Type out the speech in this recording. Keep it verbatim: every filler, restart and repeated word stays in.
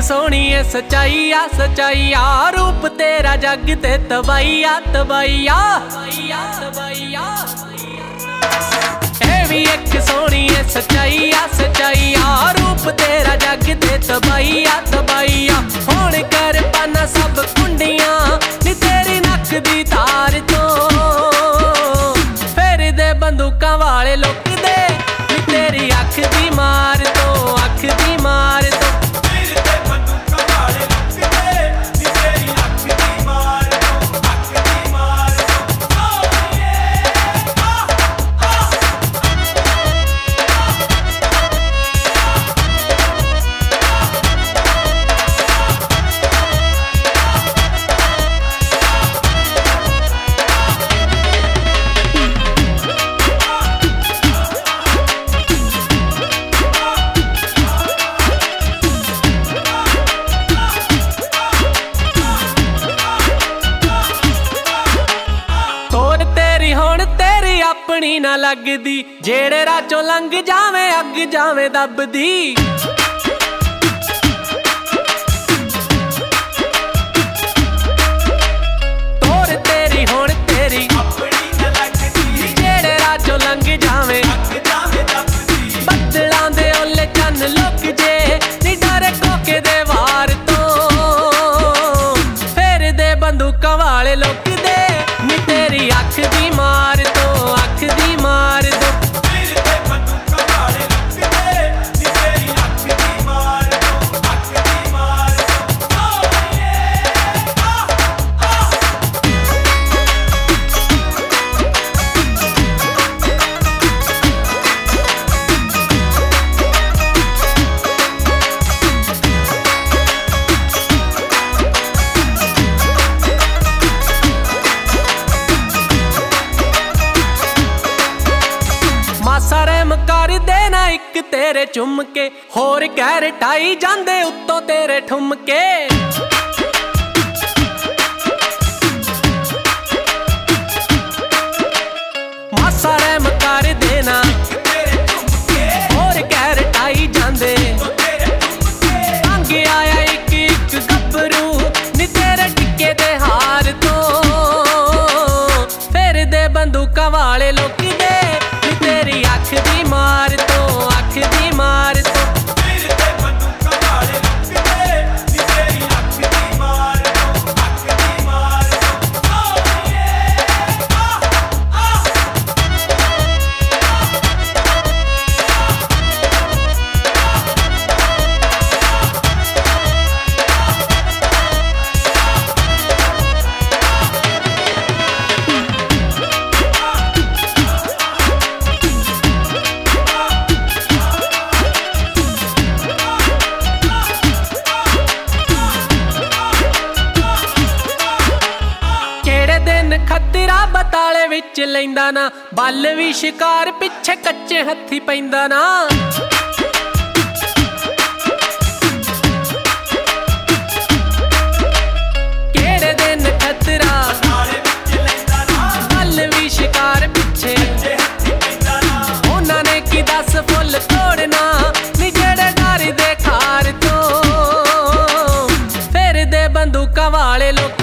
सोहनी है सच्चाई आ सच्चाई आ रूप तेरा जग ते तबाइया तबाइया तबाइया ए भी एक सोहनी है सच्चाई आ सच्चाई आ रूप तेरा जग ते तबाइया तबाइया हुण कर पाना सब कुंडियां नी तेरी नक दी तार तो फिर दे बंदूकां वाले लोक दे नी तेरी अख दी मार तो अख दी मार तो अपनी ना लगदी जेड़े राचों लंघ जावे अग जावे दबदी तोर तेरी हुण तेरी अपनी ना लगदी जेड़े राचों लंघ जावे अग जावे दबदी बदलां दे ओले चन लुक जे नी डरे कोके दे वार तो फिर दे बंदूकां वाले लोक दे नी तेरी अख दी मार तो अख दी मार दो फिर दे बंदूकां वाले लोक दे नी तेरी अख दी मार दो अख दी मार दो ओ ये आ आ सरम कर देना एक तेरे चुम के होर गैर टाई जांदे उत्तों तेरे ठुमके मासा रहम कर देना होर गैर टाई जांदे अंगे आया एक एक गबरू नी तेरे टिक्के दे हार तो फिर दे बंदूकां वाले लोक दे तेरी अख दी मार तो अख दी मार तो फिर दे बंदूकां वाले लोक दे नी तेरी अख दी मार तो अख दी मार तो ओ ये आ आ खतरा बताले विच लैंदा ना बल भी शिकार पिछे कच्चे हथी पैंदा ना केड़े दिन खतरा बल भी शिकार पिछे उन्हां ने की दस फुल तोड़ना नी जेड़े डर दे खार तो फिर दे बंदूकां वाले लोक